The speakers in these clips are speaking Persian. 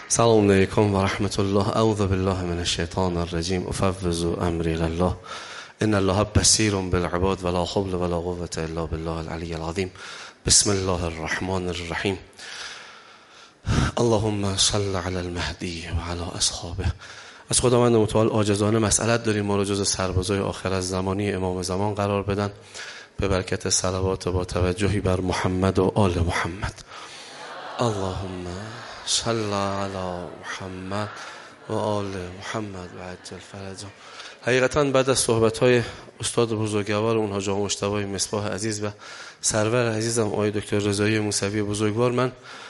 السلام علیکم و رحمت الله. اعوذ بالله من الشیطان الرجیم. افوض امری الی الله ان الله بصیر بالعباد ولا حول ولا قوة الا بالله العلی العظیم. بسم الله الرحمن الرحیم. اللهم صل علی المهدی و علی اصحابه. از خداوند متعال عاجزانه مسئلت داریم ما رو جز سربازای آخر از زمانی امام زمان قرار بدن به برکت صلوات با توجهی بر محمد و آل محمد. اللهم صل علی محمد و آل محمد و عجل فرجهم. حقیقتا بعد از صحبت‌های استاد بزرگوار اونها جا مجتبی مصباح عزیز و سرور عزیزم آقای دکتر رضایی موسوی بزرگوار، من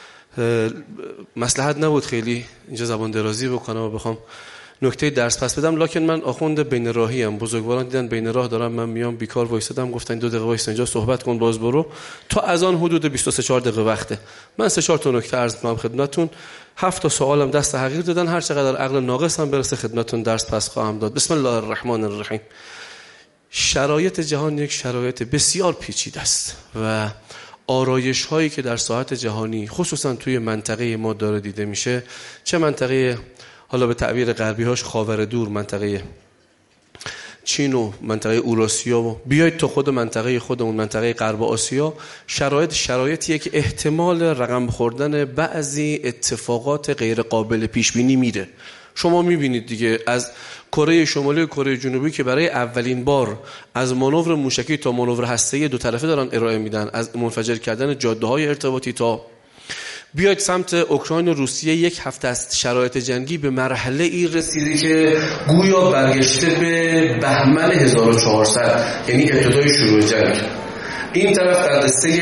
مصلحت نبود خیلی اینجا زبان درازی بکنم و بخوام نکته درس پس بدم، لکن من آخوند بین راهی ام. بزرگواران دیدن بین راه دارم من میام بیکار وایسادم، گفتن 2 دقیقه وایس اینجا صحبت کن باز برو. تا از آن حدود 23-4 دقیقه وقته. من 3-4 تا نکته عرض می‌کنم خدمتتون. 7 تا سوالم دست حقیر دادن، هر چقدر عقل ناقص هم برسه خدمتتون درس پس خواهم داد. بسم الله الرحمن الرحیم. شرایط جهان یک شرایط بسیار پیچیده است و آرایش هایی که در ساحت جهانی خصوصا توی منطقه ما داره دیده میشه، چه منطقه حالا به تعبیر غربی هاش خاور دور، منطقه چین و منطقه اوراسیا و بیاید تا خود منطقه خودمون منطقه غرب آسیا، شرایطیه که احتمال رقم خوردن بعضی اتفاقات غیر قابل پیش بینی میره. شما میبینید دیگه از کره شمالی و کره جنوبی که برای اولین بار از مانور موشکی تا مانور هسته‌ای دو طرفه دارن ارائه میدن، از منفجر کردن جاده‌های ارتباطی تا بیاید سمت اوکراین و روسیه، 1 هفته است شرایط جنگی به مرحله ای رسیده که گویا برگشته به بهمن 1400، یعنی ابتدای شروع جنگ. این طرف در قصه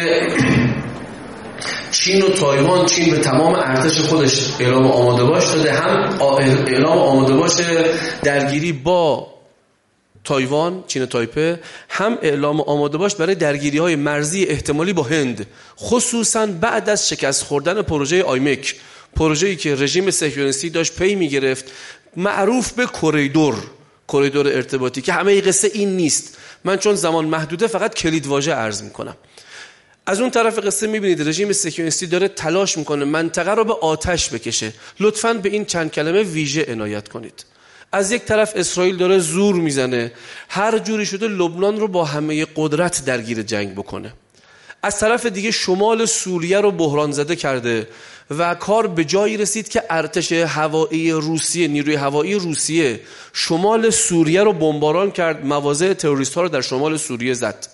چین و تایوان، چین به تمام ارتش خودش اعلام آماده باش داده، هم اعلام آماده باش درگیری با تایوان، چین تایپه، هم اعلام آماده باش برای درگیری های مرزی احتمالی با هند، خصوصا بعد از شکست خوردن پروژه آیمک، پروژه‌ای که رژیم صهیونیستی داشت پی می‌گرفت، معروف به کریدور ارتباطی، که همه قصه این نیست. من چون زمان محدوده فقط کلیدواژه عرض می‌کنم. از اون طرف قصه می‌بینید رژیم صهیونیستی داره تلاش می‌کنه منطقه رو به آتش بکشه. لطفاً به این چند کلمه ویژه عنایت کنید. از یک طرف اسرائیل داره زور میزنه هر جوری شده لبنان رو با همه قدرت درگیر جنگ بکنه. از طرف دیگه شمال سوریه رو بحران زده کرده و کار به جایی رسید که ارتش هوایی روسیه، نیروی هوایی روسیه شمال سوریه رو بمباران کرد، مواضع تروریست ها رو در شمال سوریه زد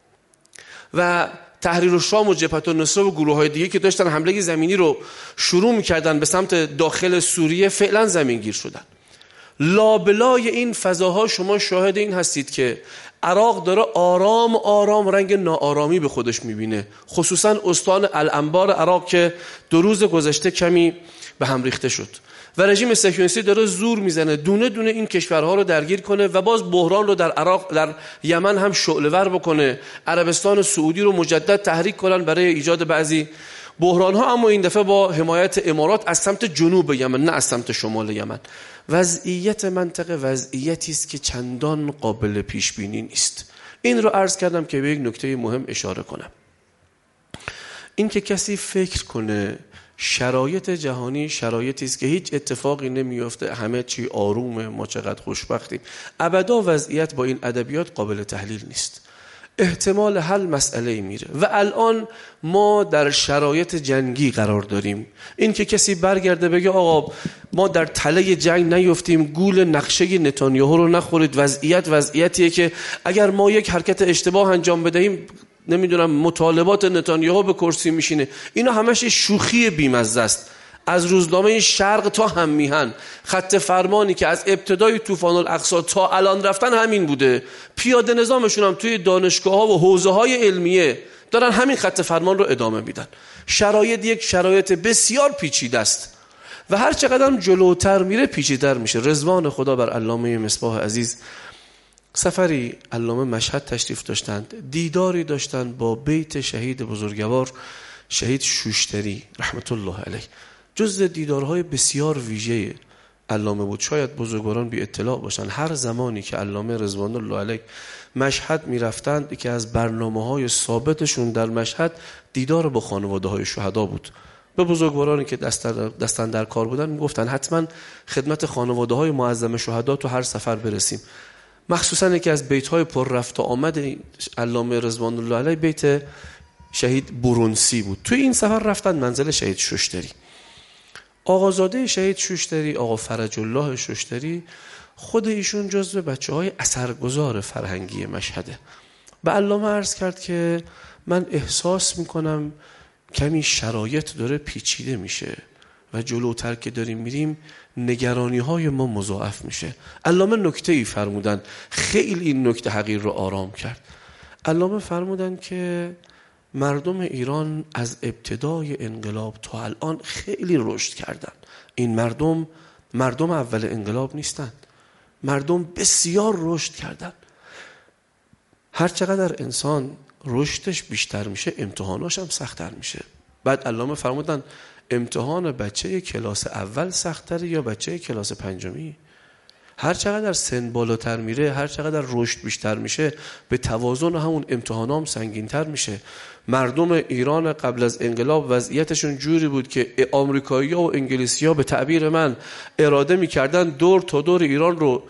و تحریر الشام و جبهة النصره و گروه های دیگه که داشتن حمله زمینی رو شروع میکردن به سمت داخل سوریه فعلا زمینگیر شدن. لابلای این فضاها شما شاهد این هستید که عراق داره آرام آرام رنگ ناآرامی به خودش میبینه، خصوصا استان الانبار عراق که 2 روز گذشته کمی به هم ریخته شد و رژیم صهیونیستی داره زور میزنه دونه دونه این کشورها رو درگیر کنه و باز بحران رو در عراق، در یمن هم شعله‌ور بکنه، عربستان و سعودی رو مجدد تحریک کنن برای ایجاد بعضی بحران ها، اما این دفعه با حمایت امارات از سمت جنوب یمن نه از سمت شمال یمن. وضعیت منطقه وضعیتی است که چندان قابل پیش بینی نیست. این رو عرض کردم که به یک نکته مهم اشاره کنم. این که کسی فکر کنه شرایط جهانی شرایطی است که هیچ اتفاقی نمیفته، همه چی آرومه، ما چقدر خوشبختیم، ابدا وضعیت با این ادبیات قابل تحلیل نیست. احتمال حل مسئله میره و الان ما در شرایط جنگی قرار داریم. این که کسی برگرده بگه آقا ما در تله جنگ نیفتیم، گول نقشه نتانیاهو رو نخورید، وضعیتیه که اگر ما یک حرکت اشتباه انجام بدهیم نمیدونم مطالبات نتانیاهو به کرسی میشینه، اینا همش شوخی بیمزه است. از روزنامه شرق تا هم میهن خط فرمانی که از ابتدای طوفان الاقصی تا الان رفتن همین بوده. پیاده نظامشون هم توی دانشگاه ها و حوزه های علمیه دارن همین خط فرمان رو ادامه میدن. شرایط یک شرایط بسیار پیچیده است و هر چقدر جلوتر میره پیچیده‌تر میشه. رضوان خدا بر علامه مصباح عزیز، سفری علامه مشهد تشریف داشتند، دیداری داشتند با بیت شهید بزرگوار شهید شوشتری رحمت الله علیه. جز دیدارهای بسیار ویژه علامه بود. شاید بزرگواران بی اطلاع باشن هر زمانی که علامه رضوان الله علیه مشهد می رفتند که از برنامه‌های ثابتشون در مشهد دیدار با خانواده‌های شهدا بود. به بزرگوارانی که دستن در کار بودن میگفتن حتما خدمت خانواده‌های معظم شهدا تو هر سفر برسیم. مخصوصا یکی از بیت‌های پر رفت و آمد علامه رضوان الله علیه بیت شهید برونسی بود. تو این سفر رفتن منزل شهید شوشتری. آقازاده شهید شوشتری، آقا فرج الله شوشتری، خود ایشون جزو بچه‌های اثرگذار فرهنگی مشهده. به علامه عرض کرد که من احساس میکنم کمی شرایط داره پیچیده میشه و جلوتر که داریم میریم نگرانی های ما مضاعف میشه. علامه نکته‌ای فرمودن، خیلی این نکته حقیر رو آرام کرد. علامه فرمودن که مردم ایران از ابتدای انقلاب تا الان خیلی رشد کردن. این مردم اول انقلاب نیستن، مردم بسیار رشد کردن. هر چقدر انسان رشدش بیشتر میشه امتحاناش هم سخت‌تر میشه. بعد علامه فرمودن امتحان بچه کلاس اول سخت‌تره یا بچه کلاس پنجمی؟ هر چقدر سن بالاتر میره، هر چقدر رشد بیشتر میشه، به توازن همون امتحانام سنگین‌تر میشه. مردم ایران قبل از انقلاب وضعیتشون جوری بود که آمریکایی‌ها و انگلیسی‌ها به تعبیر من اراده می‌کردن دور تا دور ایران رو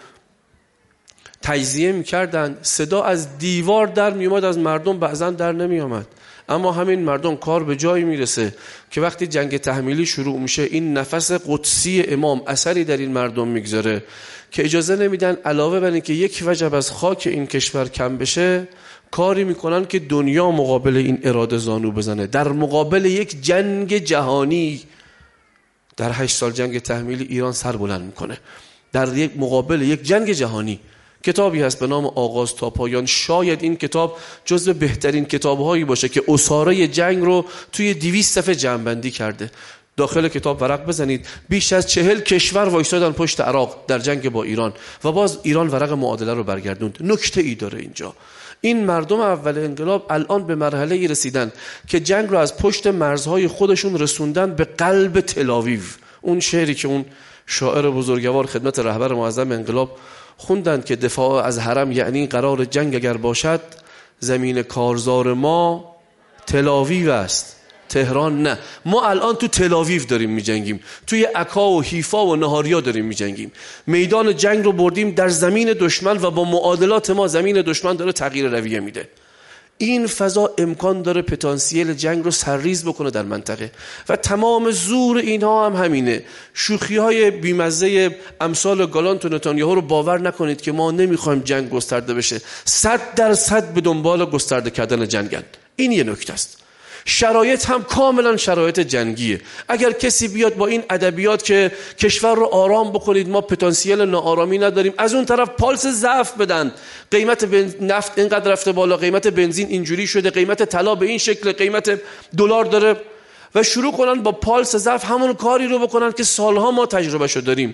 تجزیه می‌کردن. صدا از دیوار در میومد، از مردم بعضن در نمی‌آمد. اما همین مردم کار به جایی میرسه که وقتی جنگ تحمیلی شروع میشه این نفس قدسی امام اثری در این مردم میگذاره که اجازه نمیدن علاوه بر اینکه یک وجب از خاک این کشور کم بشه، کاری میکنن که دنیا مقابل این اراده زانو بزنه. در مقابل یک جنگ جهانی، در 8 سال جنگ تحمیلی ایران سر بلند میکنه. در یک مقابل یک جنگ جهانی کتابی هست به نام آغاز تا پایان. شاید این کتاب جزو بهترین کتاب‌هایی باشه که اساره جنگ رو توی 200 صفحه جمع‌بندی کرده. داخل کتاب ورق بزنید، بیش از 40 کشور وایسادن پشت عراق در جنگ با ایران و باز ایران ورق معادله رو برگردوند. نکته ای داره اینجا. این مردم اول انقلاب الان به مرحله‌ای رسیدن که جنگ رو از پشت مرزهای خودشون رسوندن به قلب تل‌آویو. اون شعری که اون شاعر بزرگوار خدمت رهبر معظم انقلاب خوندن که دفاع از حرم یعنی قرار جنگ اگر باشد، زمین کارزار ما تل‌آویو است، تهران نه. ما الان تو تل‌آویو داریم می‌جنگیم، توی عکا و حیفا و نهاریا داریم می‌جنگیم. میدان جنگ رو بردیم در زمین دشمن و با معادلات ما زمین دشمن داره تغییر رویه میده. این فضا امکان داره پتانسیل جنگ رو سرریز بکنه در منطقه و تمام زور اینها هم همینه. شوخی‌های بیمزه امثال گالانت و نتانیاهو رو باور نکنید که ما نمیخوایم جنگ گسترده بشه. 100% به دنبال گسترده کردن جنگن. این یه نکته است. شرایط هم کاملا شرایط جنگیه. اگر کسی بیاد با این ادبیات که کشور رو آرام بکنید، ما پتانسیل ناآرامی نداریم، از اون طرف پالس ضعف بدن، قیمت نفت اینقدر رفته بالا، قیمت بنزین اینجوری شده، قیمت طلا به این شکل، قیمت دلار داره، و شروع کنن با پالس ضعف همون کاری رو بکنن که سالها ما تجربهشو داریم،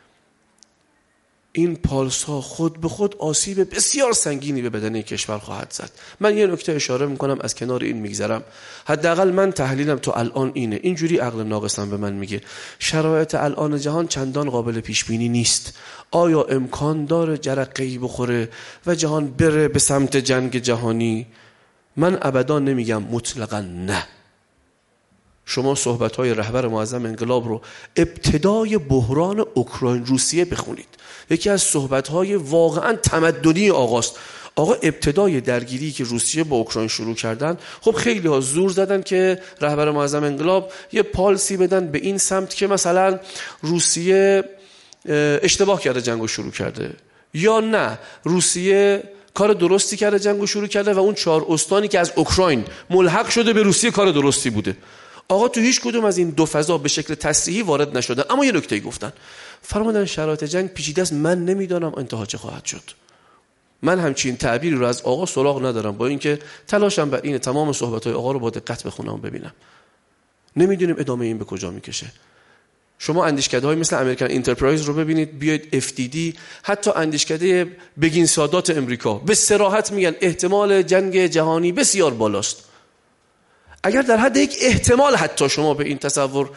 این پالس ها خود به خود آسیب بسیار سنگینی به بدن کشور خواهد زد. من یه نکته اشاره میکنم، از کنار این میگذرم. حداقل من تحلیلم تو الان اینه، اینجوری عقل ناقصم به من میگه شرایط الان جهان چندان قابل پیش بینی نیست. آیا امکان داره جرقه‌ای بخوره و جهان بره به سمت جنگ جهانی؟ من ابدا نمیگم مطلقاً نه. شما صحبت‌های رهبر معظم انقلاب رو ابتدای بحران اوکراین روسیه بخونید. یکی از صحبت‌های واقعاً تمدنی آقاست. آقا ابتدای درگیری که روسیه با اوکراین شروع کردن، خب خیلی ها زور زدن که رهبر معظم انقلاب یه پالسی بدن به این سمت که مثلا روسیه اشتباه کرده جنگو شروع کرده، یا نه روسیه کار درستی کرده جنگو شروع کرده و اون 4 استانی که از اوکراین ملحق شده به روسیه کار درستی بوده. آقا تو هیچ کدوم از این دو فضا به شکل تصریحی وارد نشدن، اما یه نکته گفتن، فرمودن شرایط جنگ پیچیده است، من نمیدونم انتها چه خواهد شد. من همچین تعبیری رو از آقا سراغ ندارم، با اینکه تلاشم بر اینه تمام صحبت‌های آقا رو با دقت بخونم و ببینم. نمیدونیم ادامه این به کجا میکشه. شما اندیشکده‌های مثل امریکن انترپرایز رو ببینید، بیاید FDD، حتی اندیشکده بگین سادات امریکا به صراحت میگن احتمال جنگ جهانی بسیار بالاست. اگر در حد یک احتمال حتی شما به این تصور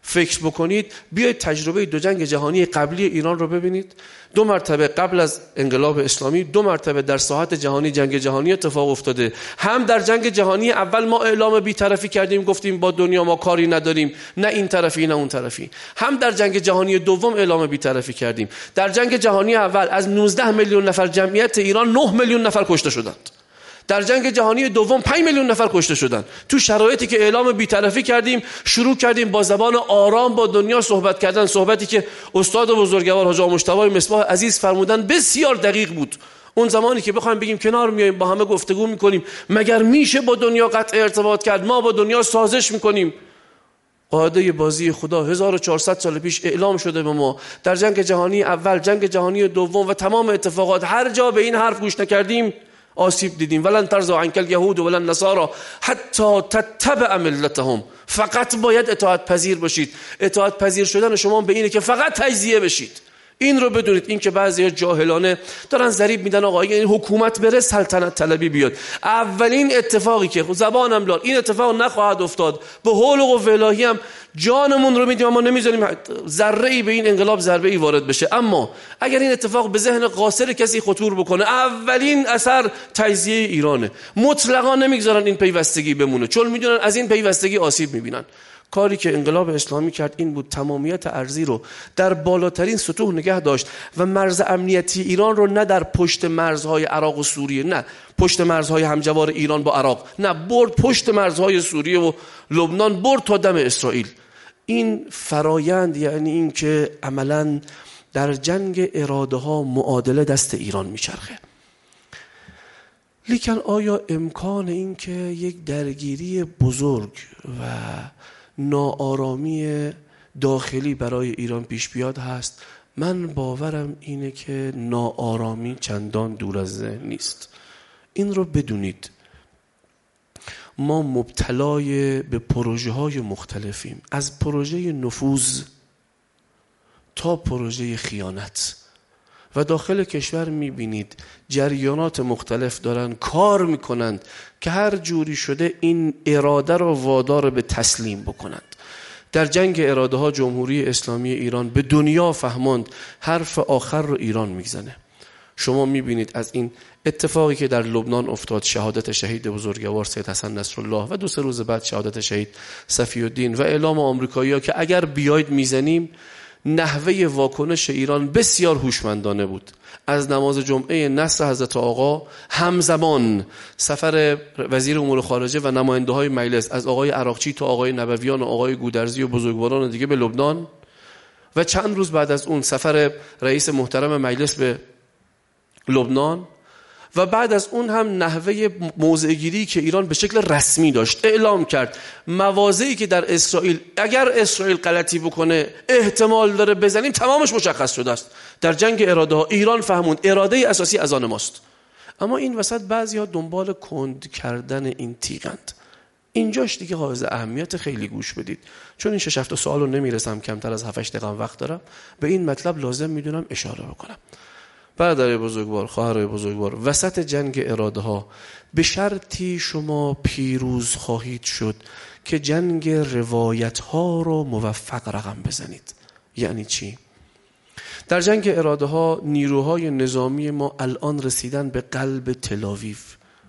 فکر بکنید، بیاید تجربه 2 جنگ جهانی قبلی ایران رو ببینید. 2 مرتبه قبل از انقلاب اسلامی 2 مرتبه در ساحت جهانی جنگ جهانی اتفاق افتاده. هم در جنگ جهانی اول ما اعلام بی‌طرفی کردیم، گفتیم با دنیا ما کاری نداریم، نه این طرفی نه اون طرفی. هم در جنگ جهانی دوم اعلام بی‌طرفی کردیم. در جنگ جهانی اول از 19 میلیون نفر جمعیت ایران 9 میلیون نفر کشته شدند. در جنگ جهانی دوم 5 میلیون نفر کشته شدند. تو شرایطی که اعلام بی‌طرفی کردیم، شروع کردیم با زبان آرام با دنیا صحبت کردن، صحبتی که استاد بزرگوار حاج آقا مجتبی مصباح عزیز فرمودن بسیار دقیق بود. اون زمانی که بخوایم بگیم کنار میایم با همه گفتگو میکنیم، مگر میشه با دنیا قطع ارتباط کرد؟ ما با دنیا سازش میکنیم. قاعده بازی خدا 1400 سال پیش اعلام شده به ما. در جنگ جهانی اول، جنگ جهانی دوم و تمام اتفاقات، هر جا به این حرف گوش نکردیم آسیب دیدیم. ولن ترضى عنك اليهود ولا النصارى حتی تتبع ملتهم. فقط باید اطاعت پذیر باشید. اطاعت پذیر شدن شما به اینه که فقط تجزیه بشید. این رو بدونید. این که بعضیا جاهلانه دارن ضریب میدن آقا این حکومت بره سلطنت طلبی بیاد. اولین اتفاقی که زبانم لال این اتفاق نخواهد افتاد، به حول و قوه الهی هم جانمون رو میدیم، اما نمیذاریم ذره ای به این انقلاب ضربه ای وارد بشه. اما اگر این اتفاق به ذهن قاصر کسی خطور بکنه، اولین اثر تجزیه ایرانه. مطلقا نمیگذارن این پیوستگی بمونه، چون میدونن از این پیوستگی آسیب میبینن. کاری که انقلاب اسلامی کرد این بود تمامیت ارضی رو در بالاترین سطوح نگه داشت و مرز امنیتی ایران رو نه در پشت مرزهای عراق و سوریه، نه پشت مرزهای همجوار ایران با عراق، نه برد پشت مرزهای سوریه و لبنان، برد تا دم اسرائیل. این فرایند یعنی این که عملاً در جنگ اراده ها معادله دست ایران میچرخه. لیکن آیا امکان این که یک درگیری بزرگ و ناآرامی داخلی برای ایران پیش بیاد هست؟ من باورم اینه که ناآرامی چندان دور از ذهن نیست. این رو بدونید، ما مبتلای به پروژه های مختلفیم، از پروژه نفوذ تا پروژه خیانت، و داخل کشور میبینید جریانات مختلف دارن کار میکنند که هر جوری شده این اراده رو وادار به تسلیم بکنند. در جنگ اراده ها جمهوری اسلامی ایران به دنیا فهماند حرف آخر رو ایران میزنه. شما میبینید از این اتفاقی که در لبنان افتاد، شهادت شهید بزرگوار سید حسن نصرالله و 2-3 روز بعد شهادت شهید صفی الدین و اعلام آمریکایی‌ها که اگر بیاید میزنیم، نحوه واکنش ایران بسیار هوشمندانه بود. از نماز جمعه نصر حضرت آقا همزمان سفر وزیر امور خارجه و نماینده های مجلس از آقای عراقچی تا آقای نبویان و آقای گودرزی و بزرگواران دیگه به لبنان، و چند روز بعد از اون سفر رئیس محترم مجلس به لبنان، و بعد از اون هم نحوه موضع‌گیری که ایران به شکل رسمی داشت اعلام کرد مواضعی که در اسرائیل اگر اسرائیل غلطی بکنه احتمال داره بزنیم تمامش مشخص شده است. در جنگ اراده ها ایران فهموند اراده اساسی از آن ماست. اما این وسط بعضی ها دنبال کند کردن این تیغند. اینجاش دیگه حائز اهمیت خیلی گوش بدید، چون این 6-7 سوال رو نمیرسم، کمتر از 7-8 دقیقه وقت دارم، به این مطلب لازم میدونم اشاره بکنم. برادر بزرگوار، خواهر بزرگوار، وسط جنگ اراده ها به شرطی شما پیروز خواهید شد که جنگ روایت ها رو موفق رقم بزنید. یعنی چی؟ در جنگ اراده ها نیروهای نظامی ما الان رسیدن به قلب تل‌آویو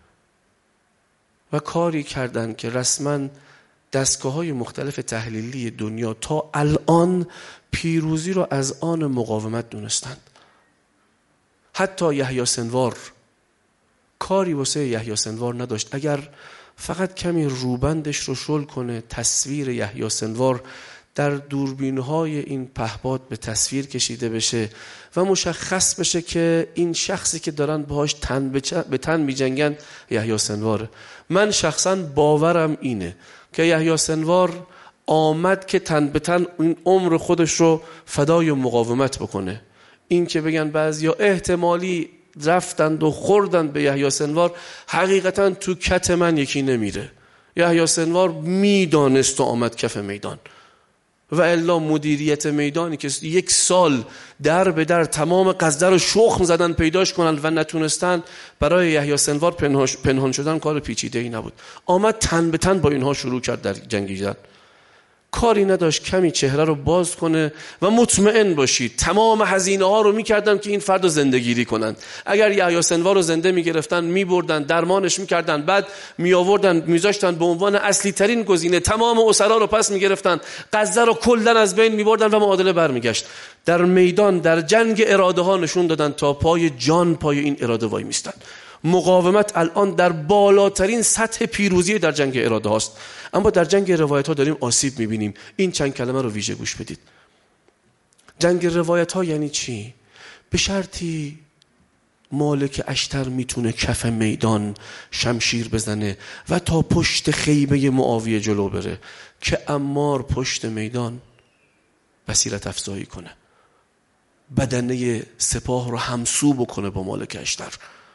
و کاری کردن که رسما دستگاه‌های مختلف تحلیلی دنیا تا الان پیروزی رو از آن مقاومت دونستند. حتی یحیی سنوار کاری واسه یحیی سنوار نداشت. اگر فقط کمی روبندش رو شل کنه، تصویر یحیی سنوار در دوربین‌های این پهپاد به تصویر کشیده بشه و مشخص بشه که این شخصی که دارن باهاش تن به تن می‌جنگن یحیی سنواره. من شخصا باورم اینه که یحیی سنوار آمد که تن به تن این عمر خودش رو فدای مقاومت بکنه. این که بگن بعضیا احتمالی رفتند و خوردند به یحیی سنوار، حقیقتا تو کت من یکی نمیره. یحیی سنوار میدانست و آمد کف میدان، و الا مدیریت میدانی که 1 سال در به در تمام قصده رو شخم زدن پیداش کنن و نتونستن، برای یحیی سنوار پنهان شدن کار پیچیده‌ای نبود. آمد تن به تن با اینها شروع کرد در جنگیدن. کاری نداشت کمی چهره رو باز کنه و مطمئن باشید تمام هزینه ها رو میکردن که این فرد رو زندگیری کنن. اگر یحیی سنوار رو زنده میگرفتن، میبردن درمانش میکردن، بعد میآوردن میذاشتن به عنوان اصلی ترین گزینه، تمام اسرا رو پس میگرفتن، غزه رو کلا از بین میبردن و معادله برمیگشت. در میدان در جنگ اراده ها نشون دادن تا پای جان پای این اراده وای میستن. مقاومت الان در بالاترین سطح پیروزی در جنگ اراده هاست. اما در جنگ روایت ها داریم آسیب میبینیم. این چند کلمه رو ویژه گوش بدید. جنگ روایت ها یعنی چی؟ به شرطی مالک اشتر میتونه کف میدان شمشیر بزنه و تا پشت خیمه معاویه جلو بره که عمار پشت میدان بصیرت افزایی کنه، بدنه سپاه رو همسو بکنه با مالک اشتر.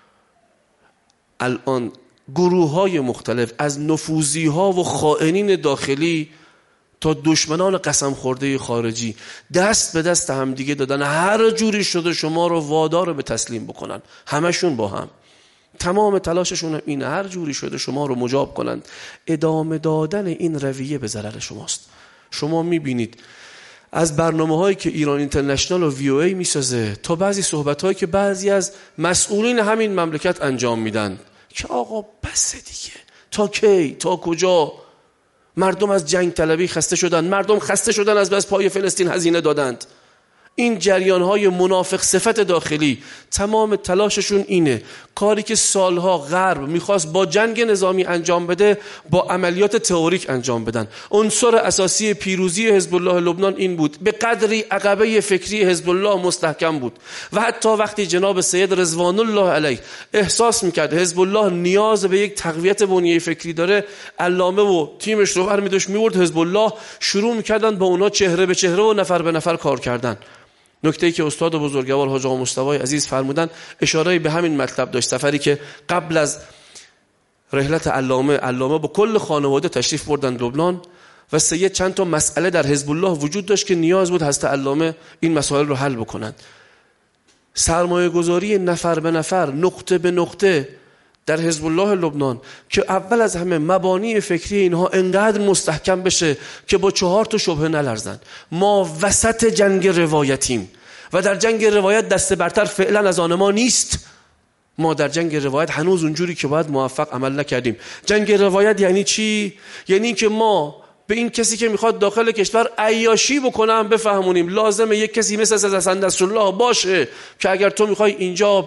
الان گروه های مختلف از نفوذی ها و خائنین داخلی تا دشمنان قسم خورده خارجی دست به دست هم دیگه دادن، هر جوری شده شما رو وادار به تسلیم بکنن. همشون با هم تمام تلاششون اینه، هر جوری شده شما رو مجاب کنند. ادامه دادن این رویه به ضرر شماست. شما میبینید از برنامه هایی که ایران اینترنشنال و VOA میسازه تا بعضی صحبت هایی که بعضی از مسئولین همین مملکت انجام میدن که آقا بس دیگه، تا کی، تا کجا؟ مردم از جنگ طلبی خسته شدن، مردم خسته شدن از بس پای فلسطین هزینه دادند. این جریان‌های منافق صفت داخلی تمام تلاششون اینه، کاری که سالها غرب میخواست با جنگ نظامی انجام بده با عملیات تئوریک انجام بدن. عنصر اساسی پیروزی حزب الله لبنان این بود. به قدری عقبه فکری حزب الله مستحکم بود و حتی وقتی جناب سید رضوان الله علیه احساس میکرد حزب الله نیاز به یک تقویت بنیه فکری داره، علامه و تیمش رو برمی‌داشت میورد حزب الله، شروع میکردن با اونا چهره به چهره و نفر به نفر کار کردن. نکته‌ای که استاد بزرگوار حاج آقا مصطفی عزیز فرمودن اشاره به همین مطلب داشت. سفری که قبل از رحلت علامه با کل خانواده تشریف بردن لبنان و سید چند تا مسئله در حزب الله وجود داشت که نیاز بود حضرت علامه این مسائل رو حل بکنند. سرمایه گذاری نفر به نفر، نقطه به نقطه در حزب الله لبنان که اول از همه مبانی فکری اینها انقدر مستحکم بشه که با 4 تا شبهه نلرزن. ما وسط جنگ روایتیم و در جنگ روایت دست برتر فعلا از آن ما نیست. ما در جنگ روایت هنوز اونجوری که باید موفق عمل نکردیم. جنگ روایت یعنی چی؟ یعنی که ما به این کسی که میخواد داخل کشور عیاشی بکنه هم بفهمونیم لازمه یک کسی مثل حسن نصرالله باشه که اگر تو میخوای اینجا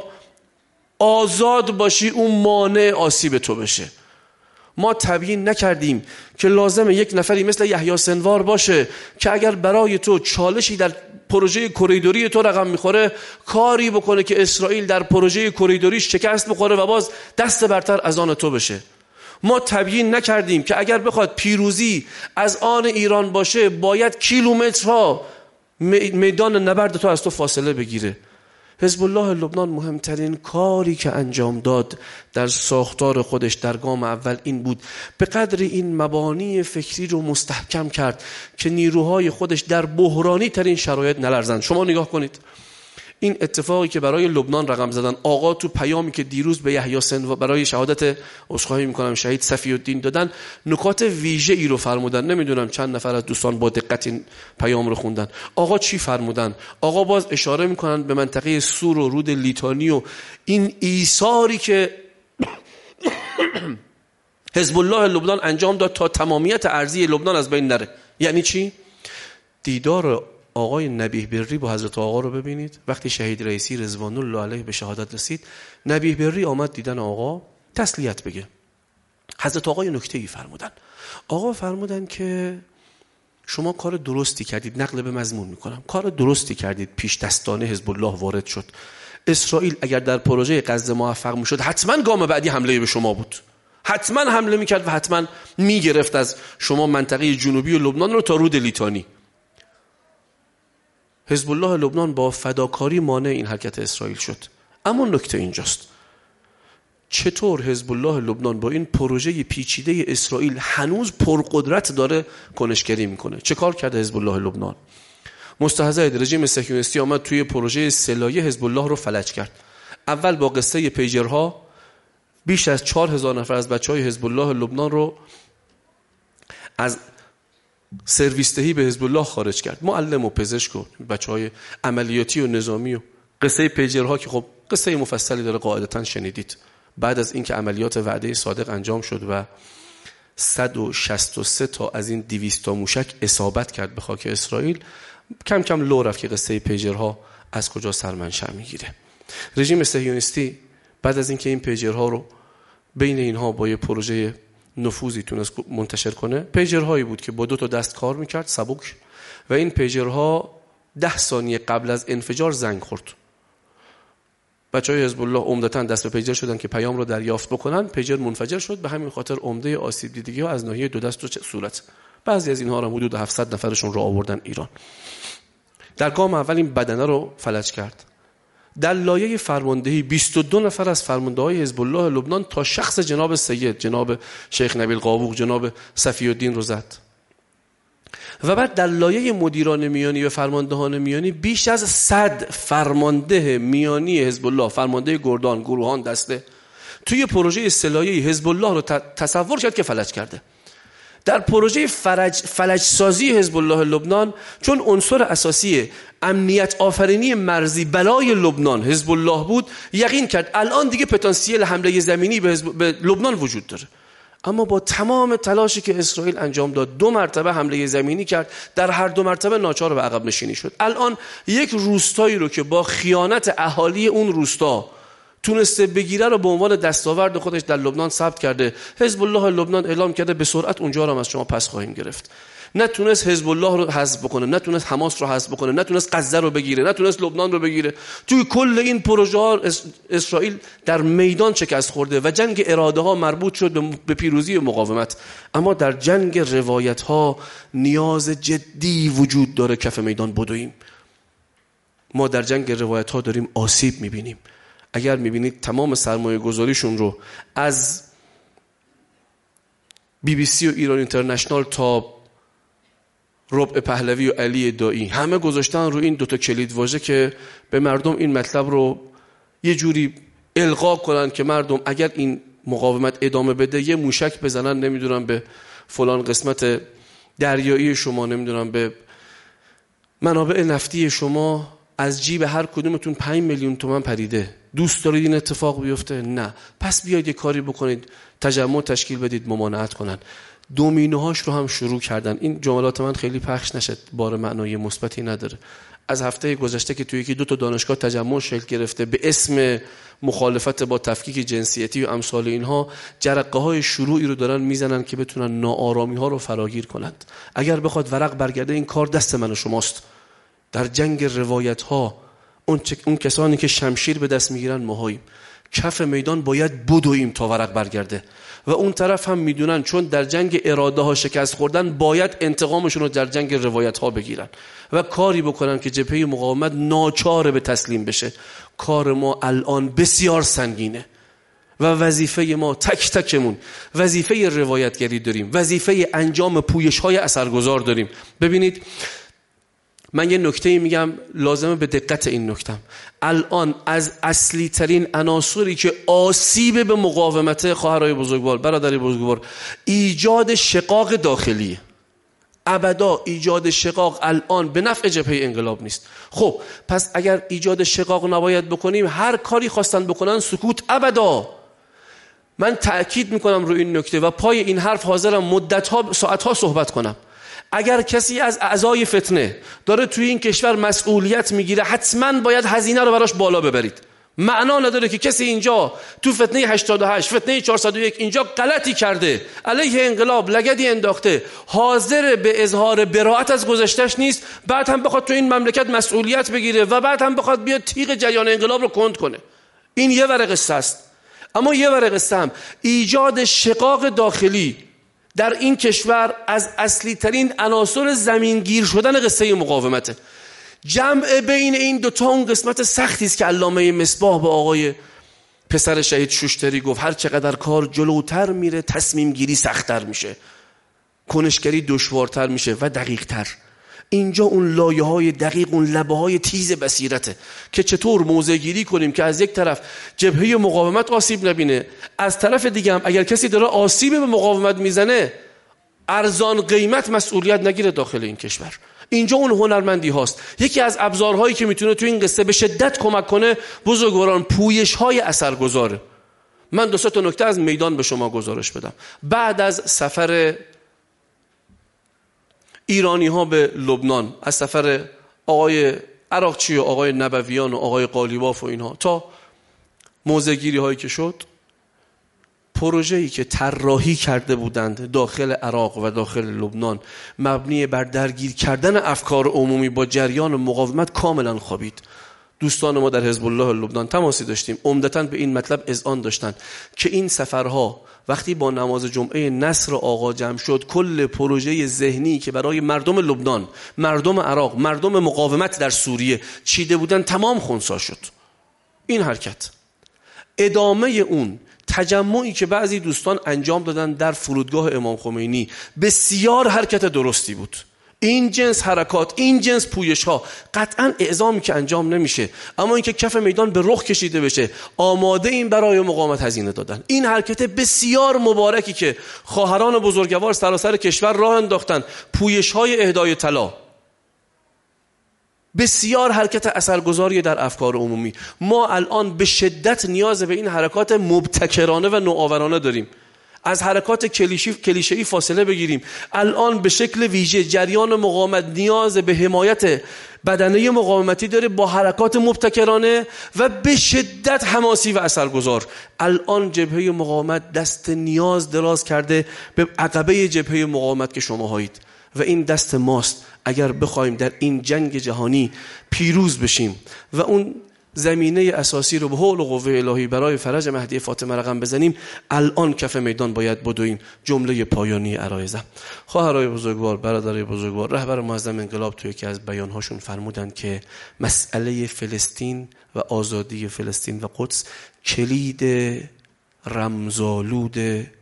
آزاد باشی اون مانع آسیب تو بشه. ما تبیین نکردیم که لازمه یک نفری مثل یحیی سنوار باشه که اگر برای تو چالشی در پروژه کریدوری تو رقم میخوره کاری بکنه که اسرائیل در پروژه کریدوریش شکست بخوره و باز دست برتر از آن تو بشه. ما تبیین نکردیم که اگر بخواد پیروزی از آن ایران باشه باید کیلومترها میدان نبرد تو از تو فاصله بگیره. حزب الله لبنان مهمترین کاری که انجام داد در ساختار خودش در گام اول این بود، به قدر این مبانی فکری رو مستحکم کرد که نیروهای خودش در بحرانی ترین شرایط نلرزند. شما نگاه کنید این اتفاقی که برای لبنان رقم زدن، آقا تو پیامی که دیروز به یحیی سنوار برای شهادت عذرخواهی میکنم شهید صفی الدین دادن، نکات ویژه ای رو فرمودن. نمیدونم چند نفر از دوستان با دقت این پیام رو خوندن. آقا چی فرمودن؟ آقا باز اشاره میکنن به منطقه سور و رود لیتانی و این ایثاری که حزب الله لبنان انجام داد تا تمامیت ارضی لبنان از بین نره. یعنی چی؟ دیدار آقای نبیه بری با حضرت آقا رو ببینید. وقتی شهید رئیسی رضوان الله علیه به شهادت رسید، نبیه بری آمد دیدن آقا تسلیت بگه. حضرت آقا نکته‌ای فرمودن. آقا فرمودن که شما کار درستی کردید، نقل به مضمون میکنم، کار درستی کردید، پیش دستانه حزب الله وارد شد. اسرائیل اگر در پروژه غزه موفق میشد حتما گام بعدی حمله به شما بود، حتما حمله میکرد و حتما میگرفت از شما منطقه جنوبی و لبنان رو تا رود لیتانی. حزب الله لبنان با فداکاری مانع این حرکت اسرائیل شد. اما نکته اینجاست، چطور حزب الله لبنان با این پروژه پیچیده اسرائیل هنوز پرقدرت داره کنشگری میکنه؟ چه کار کرده حزب الله لبنان؟ مستهزئ رژیم صهیونیستی آمد توی پروژه سلایه حزب الله رو فلج کرد. اول با قصه پیجرها بیش از 4000 نفر از بچهای حزب الله لبنان رو از سرویس دهی به حزب الله خارج کرد، معلم و پزشک و بچهای عملیاتی و نظامی و قصه پیجرها که خب قصه مفصلی داره قاعدتاً شنیدید. بعد از اینکه عملیات وعده صادق انجام شد و 163 تا از این 200 تا موشک اصابت کرد به خاک اسرائیل، کم کم لو رفت که قصه پیجرها از کجا سرمنشأ میگیره. رژیم صهیونیستی بعد از اینکه این پیجرها رو بین اینها با یه پروژه نفوذی تونست منتشر کنه، پیجرهایی بود که با 2 تا دست کار میکرد سبک، و این پیجرها 10 ثانیه قبل از انفجار زنگ خورد. بچهای حزب الله عمدتاً دست به پیجر شدن که پیام رو دریافت بکنن، پیجر منفجر شد. به همین خاطر عمده آسیب دیدگی ها از ناحیه 2 دست و صورت. بعضی از اینها رو حدود 700 نفرشون رو آوردن ایران. در گام اول این بدنه رو فلج کرد. در لایه فرماندهی 22 نفر از فرمانده‌های حزب الله لبنان تا شخص جناب سید، جناب شیخ نبیل قابوق، جناب صفی الدین رو زد. و بعد در لایه مدیران میانی و فرماندهان میانی بیش از 100 فرمانده میانی حزب الله، فرمانده گردان، گروهان، دسته، توی پروژه سلایه حزب الله رو تصور کرد که فلج کرده. در پروژه فلج سازی حزب الله لبنان، چون عنصر اساسی امنیت آفرینی مرزی بلای لبنان حزب الله بود، یقین کرد الان دیگه پتانسیل حمله زمینی به لبنان وجود داره. اما با تمام تلاشی که اسرائیل انجام داد، 2 مرتبه حمله زمینی کرد، در هر 2 مرتبه ناچار به عقب نشینی شد. الان یک روستایی رو که با خیانت اهالی اون روستا تونسته بگیره رو به عنوان دستاورد خودش در لبنان ثبت کرده. حزب الله لبنان اعلام کرده به سرعت اونجا رو از شما پس خواهیم گرفت. نتونست حزب الله رو حذف بکنه، نتونست حماس رو حذف بکنه، نتونست غزه رو بگیره، نتونست لبنان رو بگیره. توی کل این پروژه ها اسرائیل در میدان شکست خورده و جنگ اراده ها مربوط شد به پیروزی و مقاومت. اما در جنگ روایت ها نیاز جدی وجود داره کف میدان بدویم. ما در جنگ روایت ها داریم آسیب میبینیم. اگر میبینید تمام سرمایه گذاریشون رو از BBC و ایران اینترنشنال تا ربع پهلوی و علی دایی همه گذاشتن رو این 2 تا کلید واژه که به مردم این مطلب رو یه جوری القا کنن که مردم اگر این مقاومت ادامه بده یه موشک بزنن، نمیدونم به فلان قسمت دریایی شما، نمیدونم به منابع نفتی شما، از جیب هر کدومتون 5 میلیون تومان پریده. دوست دارید این اتفاق بیفته؟ نه. پس بیاید یه کاری بکنید، تجمع تشکیل بدید، ممانعت کنن. دومینوهاش رو هم شروع کردن. این جملات من خیلی پخش نشد، بار معنای مثبتی نداره. از هفته گذشته که توی یکی 2 تا دانشگاه تجمع شکل گرفته به اسم مخالفت با تفکیک جنسیتی و امثال اینها، جرقه های شروعی رو دارن میزنن که بتونن ناآرامی ها رو فراگیر کنند. اگر بخواد ورق برگرده این کار دست من و شماست. در جنگ روایت ها اون کسانی که شمشیر به دست میگیرن ماهاییم. کف میدان باید بدویم تا ورق برگرده. و اون طرف هم میدونن چون در جنگ اراده ها شکست خوردن باید انتقامشون رو در جنگ روایت ها بگیرن و کاری بکنن که جبهه مقاومت ناچار به تسلیم بشه. کار ما الان بسیار سنگینه و وظیفه ما تک تکمون وظیفه روایتگری داریم، وظیفه انجام پویش های اثرگذار داریم. ببینید من یه نکته میگم لازمه به دقت این نکتم. الان از اصلی ترین عناصری که آسیب به مقاومت خواهرای بزرگوار، برادری بزرگوار، ایجاد شقاق داخلی. ابدا ایجاد شقاق الان به نفع جبهه انقلاب نیست. خب پس اگر ایجاد شقاق نباید بکنیم، هر کاری خواستن بکنن سکوت ابدا. من تأکید میکنم روی این نکته و پای این حرف حاضرم مدت‌ها ساعت‌ها صحبت کنم. اگر کسی از اعضای فتنه داره توی این کشور مسئولیت میگیره، حتما باید هزینه رو براش بالا ببرید. معنا نداره که کسی اینجا تو فتنه 88 فتنه 401 اینجا غلطی کرده، علیه انقلاب لگدی انداخته، حاضر به اظهار براءت از گذشتهش نیست، بعد هم بخواد تو این مملکت مسئولیت بگیره و بعد هم بخواد بیاد تیغ جریان انقلاب رو کند کنه. این یه ورق قصه است. اما یه ورق قصه هم ایجاد شقاق داخلی در این کشور از اصلی ترین عناصر زمینگیر شدن قصه مقاومته. جمع بین این 2 تا اون قسمت سختی است که علامه مصباح به آقای پسر شهید شوشتری گفت هر چقدر کار جلوتر میره تصمیم گیری سخت‌تر میشه، کنشگری دشوارتر میشه و دقیق‌تر. اینجا اون لایه‌های دقیق، اون لبه‌های تیز بصیرته که چطور موضع گیری کنیم که از یک طرف جبهه مقاومت آسیب نبینه، از طرف دیگه هم اگر کسی داره آسیب به مقاومت میزنه ارزان قیمت مسئولیت نگیره داخل این کشور. اینجا اون هنرمندی هاست. یکی از ابزارهایی که میتونه تو این قصه به شدت کمک کنه بزرگواران پویش های اثرگذاره. من 2 تا نکته از میدان به شما گزارش بدم. بعد از سفر ایرانی ها به لبنان، از سفر آقای عراقچی و آقای نبویان و آقای قالیباف و اینها تا موضع‌گیری هایی که شد، پروژه‌ای که طراحی کرده بودند داخل عراق و داخل لبنان مبنی بر درگیر کردن افکار عمومی با جریان مقاومت کاملا خوابید. دوستان ما در حزب الله لبنان تماسی داشتیم، عمدتاً به این مطلب اذعان داشتند که این سفرها وقتی با نماز جمعه نصر آقا جمع شد، کل پروژه ذهنی که برای مردم لبنان، مردم عراق، مردم مقاومت در سوریه چیده بودن تمام خنثی شد. این حرکت ادامه اون تجمعی که بعضی دوستان انجام دادن در فرودگاه امام خمینی بسیار حرکت درستی بود. این جنس حرکات، این جنس پویش ها قطعا اعزامی که انجام نمیشه، اما اینکه کف میدان به رخ کشیده بشه، آماده این برای مقاومت هزینه دادن. این حرکت بسیار مبارکی که خواهران بزرگوار سراسر کشور راه انداختن، پویش های اهدای طلا، بسیار حرکت اثرگذاری در افکار عمومی. ما الان به شدت نیاز به این حرکات مبتکرانه و نوآورانه داریم. از حرکات کلیشه‌ای فاصله بگیریم. الان به شکل ویژه جریان مقاومت نیاز به حمایت بدنه مقاومتی داره با حرکات مبتکرانه و به شدت حماسی و اثرگذار. الان جبهه مقاومت دست نیاز دراز کرده به عقبه جبهه مقاومت که شما هایید و این دست ماست اگر بخوایم در این جنگ جهانی پیروز بشیم و اون زمینه اساسی رو به حول و قوه الهی برای فرج مهدی فاطمه رقم بزنیم. الان کف میدان باید بدویم. جمله پایانی عرایزم. خواهرای بزرگوار، برادرای بزرگوار، رهبر معظم انقلاب توی یکی از بیانهاشون فرمودن که مسئله فلسطین و آزادی فلسطین و قدس کلید رمزآلود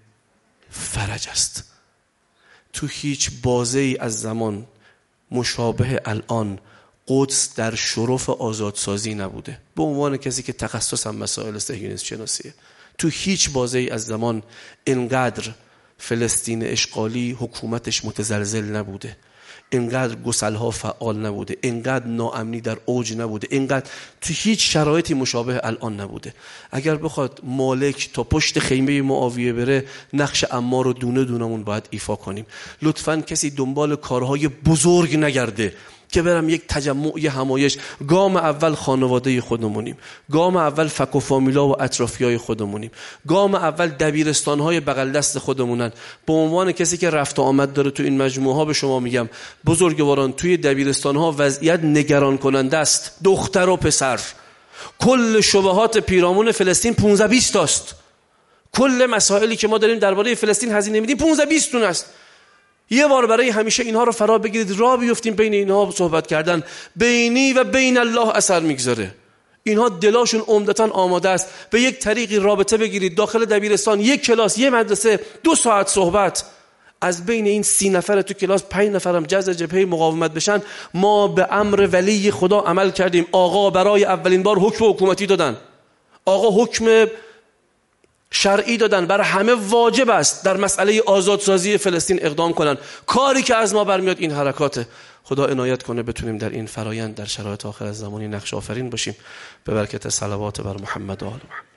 فرج است. تو هیچ بازه‌ای از زمان مشابه الان قدس در شرف آزادسازی نبوده. به عنوان کسی که تخصصم مسائل صهیونیسم شناسیه، تو هیچ بازه‌ای از زمان اینقدر فلسطین اشغالی حکومتش متزلزل نبوده، اینقدر گسل‌ها فعال نبوده، اینقدر ناامنی در اوج نبوده، اینقدر تو هیچ شرایطی مشابه الان نبوده. اگر بخواد مالک تا پشت خیمه معاویه بره، نقش عمار رو دونه دونمون باید ایفا کنیم. لطفاً کسی دنبال کارهای بزرگ نگرده که برم یک تجمع، یه همایش. گام اول خانواده خودمونیم، گام اول فک و فامیلا و اطرافیای خودمونیم، گام اول دبیرستان‌های بغل دست خودمونن. به عنوان کسی که رفت و آمد داره تو این مجموعه ها به شما میگم بزرگواران، توی دبیرستان‌ها وضعیت نگران کننده است. دختر و پسر، کل شبهات پیرامون فلسطین 15-20 تاست. کل مسائلی که ما داریم درباره فلسطین هزینه میدیم 15-20 تون است. یه بار برای همیشه اینها رو فرا بگیرید، راه بیفتیم بین اینها صحبت کردن. بینی و بین الله اثر میگذاره. اینها دلاشون عمدتاً آماده است. به یک طریقی رابطه بگیرید داخل دبیرستان، یک کلاس، یک مدرسه، 2 ساعت صحبت. از بین این 30 نفر تو کلاس 5 نفرم جذب جبهه مقاومت بشن. ما به امر ولی خدا عمل کردیم. آقا برای اولین بار حکم حکومتی دادن. آقا حکم شرعی دادن. برای همه واجب است در مسئله آزادسازی فلسطین اقدام کنن. کاری که از ما برمیاد این حرکاته. خدا عنایت کنه بتونیم در این فرایند در شرایط آخر از زمانی نقش آفرین باشیم. به برکت صلوات بر محمد و آل محمد.